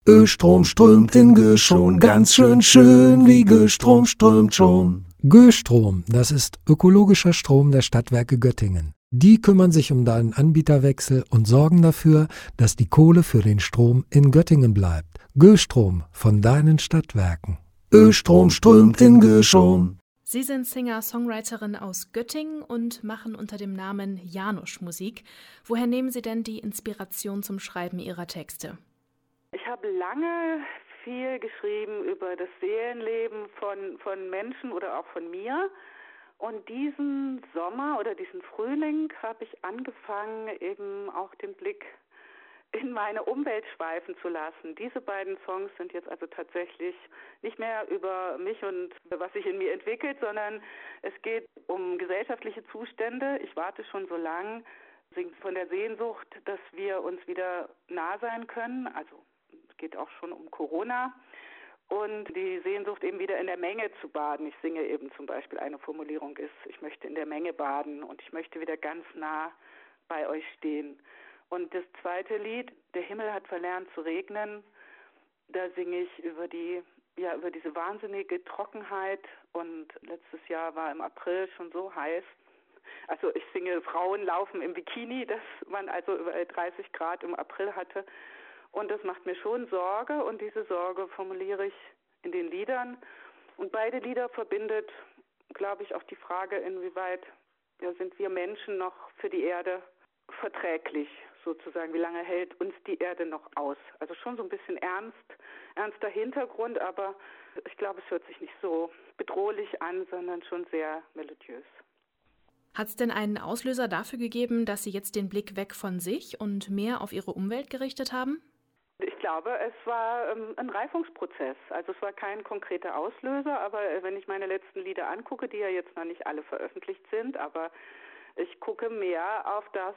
Östrom strömt in Göschon, ganz schön wie Göstrom strömt schon. Göstrom, das ist ökologischer Strom der Stadtwerke Göttingen. Die kümmern sich um deinen Anbieterwechsel und sorgen dafür, dass die Kohle für den Strom in Göttingen bleibt. Göstrom von deinen Stadtwerken. Östrom strömt in Göschon. Sie sind Singer-Songwriterin aus Göttingen und machen unter dem Namen Janusz Musik. Woher nehmen Sie denn die Inspiration zum Schreiben Ihrer Texte? Ich habe lange viel geschrieben über das Seelenleben von Menschen oder auch von mir. Und diesen Sommer oder diesen Frühling habe ich angefangen, eben auch den Blick in meine Umwelt schweifen zu lassen. Diese beiden Songs sind jetzt also tatsächlich nicht mehr über mich und was sich in mir entwickelt, sondern es geht um gesellschaftliche Zustände. Ich warte schon so lang, singt von der Sehnsucht, dass wir uns wieder nah sein können. Also es geht auch schon um Corona. Und die Sehnsucht, eben wieder in der Menge zu baden. Ich singe eben zum Beispiel, eine Formulierung ist, ich möchte in der Menge baden und ich möchte wieder ganz nah bei euch stehen. Und das zweite Lied, Der Himmel hat verlernt zu regnen, da singe ich über diese wahnsinnige Trockenheit. Und letztes Jahr war im April schon so heiß. Also ich singe, Frauen laufen im Bikini, dass man also über 30 Grad im April hatte. Und das macht mir schon Sorge und diese Sorge formuliere ich in den Liedern. Und beide Lieder verbindet, glaube ich, auch die Frage, inwieweit sind wir Menschen noch für die Erde verträglich, sozusagen. Wie lange hält uns die Erde noch aus? Also schon so ein bisschen ernster Hintergrund, aber ich glaube, es hört sich nicht so bedrohlich an, sondern schon sehr melodiös. Hat es denn einen Auslöser dafür gegeben, dass Sie jetzt den Blick weg von sich und mehr auf Ihre Umwelt gerichtet haben? Ich glaube, es war ein Reifungsprozess. Also es war kein konkreter Auslöser, aber wenn ich meine letzten Lieder angucke, die ja jetzt noch nicht alle veröffentlicht sind, aber ich gucke mehr auf das,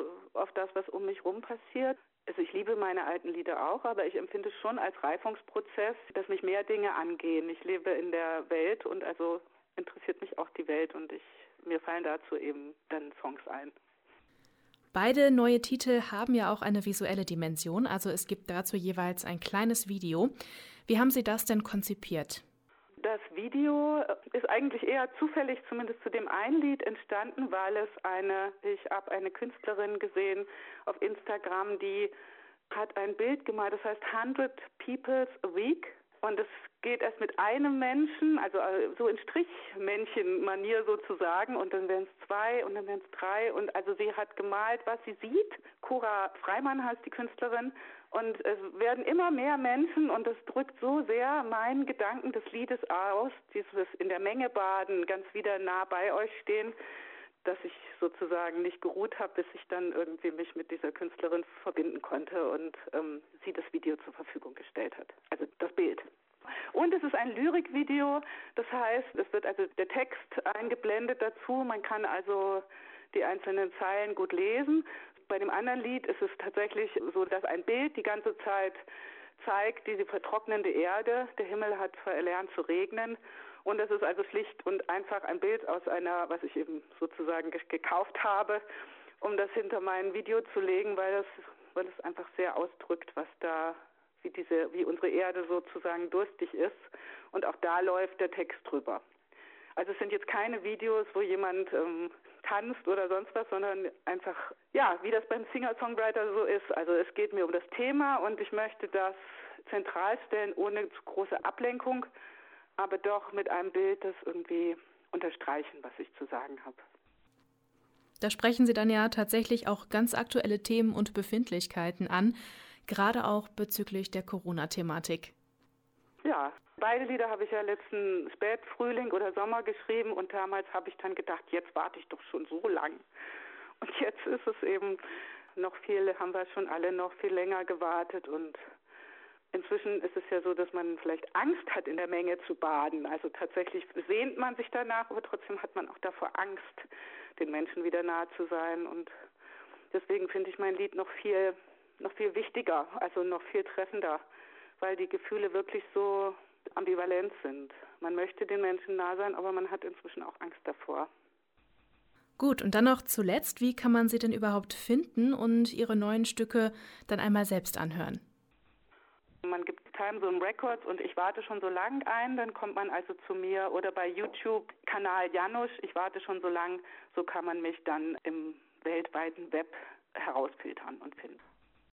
was um mich rum passiert. Also ich liebe meine alten Lieder auch, aber ich empfinde es schon als Reifungsprozess, dass mich mehr Dinge angehen. Ich lebe in der Welt und also interessiert mich auch die Welt und mir fallen dazu eben dann Songs ein. Beide neue Titel haben ja auch eine visuelle Dimension, also es gibt dazu jeweils ein kleines Video. Wie haben Sie das denn konzipiert? Das Video ist eigentlich eher zufällig, zumindest zu dem einen Lied, entstanden, weil ich habe eine Künstlerin gesehen auf Instagram, die hat ein Bild gemalt, das heißt 100 Peoples a Week. Und es geht erst mit einem Menschen, also so in Strichmännchen-Manier sozusagen, und dann werden es 2 und dann werden es 3. Und also sie hat gemalt, was sie sieht. Cora Freimann heißt die Künstlerin. Und es werden immer mehr Menschen und das drückt so sehr meinen Gedanken des Liedes aus, dieses in der Menge baden, ganz wieder nah bei euch stehen, dass ich sozusagen nicht geruht habe, bis ich dann irgendwie mich mit dieser Künstlerin verbinden konnte und sie das Video zur Verfügung gestellt hat, also das Bild. Und es ist ein Lyrikvideo, das heißt, es wird also der Text eingeblendet dazu, man kann also die einzelnen Zeilen gut lesen. Bei dem anderen Lied ist es tatsächlich so, dass ein Bild die ganze Zeit zeigt, diese vertrocknende Erde, der Himmel hat verlernt zu regnen. Und das ist also schlicht und einfach ein Bild aus einer, was ich eben sozusagen gekauft habe, um das hinter mein Video zu legen, weil es einfach sehr ausdrückt, was da, wie unsere Erde sozusagen durstig ist. Und auch da läuft der Text drüber. Also es sind jetzt keine Videos, wo jemand tanzt oder sonst was, sondern einfach, ja, wie das beim Singer-Songwriter so ist. Also es geht mir um das Thema und ich möchte das zentral stellen, ohne zu große Ablenkung, aber doch mit einem Bild, das irgendwie unterstreichen, was ich zu sagen habe. Da sprechen Sie dann ja tatsächlich auch ganz aktuelle Themen und Befindlichkeiten an, gerade auch bezüglich der Corona-Thematik. Ja, beide Lieder habe ich ja letzten Spätfrühling oder Sommer geschrieben und damals habe ich dann gedacht, jetzt warte ich doch schon so lang. Und jetzt ist es eben haben wir schon alle noch viel länger gewartet und inzwischen ist es ja so, dass man vielleicht Angst hat, in der Menge zu baden. Also tatsächlich sehnt man sich danach, aber trotzdem hat man auch davor Angst, den Menschen wieder nahe zu sein. Und deswegen finde ich mein Lied noch viel wichtiger, also noch viel treffender, weil die Gefühle wirklich so ambivalent sind. Man möchte den Menschen nah sein, aber man hat inzwischen auch Angst davor. Gut, und dann noch zuletzt, wie kann man Sie denn überhaupt finden und Ihre neuen Stücke dann einmal selbst anhören? man gibt Time-Zone Records und ich warte schon so lang ein, dann kommt man also zu mir, oder bei YouTube Kanal Janusz, ich warte schon so lang, so kann man mich dann im weltweiten Web herausfiltern und finden.